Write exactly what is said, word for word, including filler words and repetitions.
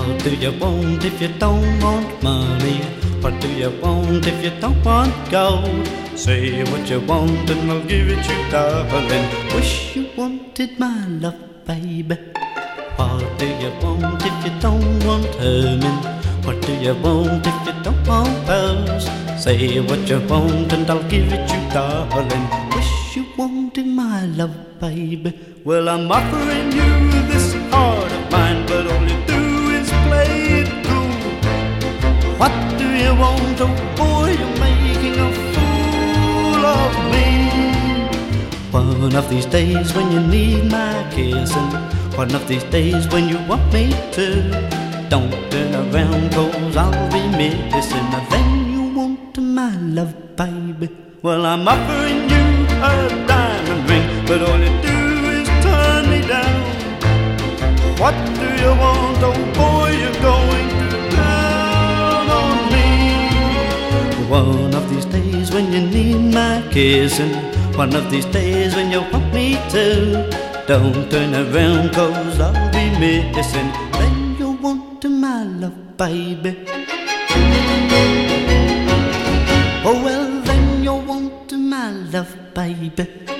What do you want if you don't want money? What do you want if you don't want gold? Say what you want and I'll give it you, darling. Wish you wanted my love, baby. What do you want if you don't want Herman? What do you want if you don't want pearls? Say what you want and I'll give it you, darling. Wish you wanted my love, baby. Well, I'm offering you this heart of mine, but all you do is play it cool. What do you want? Oh boy, you're making a fool of me. One of these days when you need my kissing, one of these days when you want me to, don't turn around, cause I'll be missing. Then you want my love, baby. Well, I'm offering you a diamond ring, but all you do is turn me down. What do you want? Oh boy, you're going to down on me. One of these days when you need my kissing, one of these days when you want me to, don't turn around, cause I'll be missing. Then you want my love, baby. Oh well, then you want my love, baby.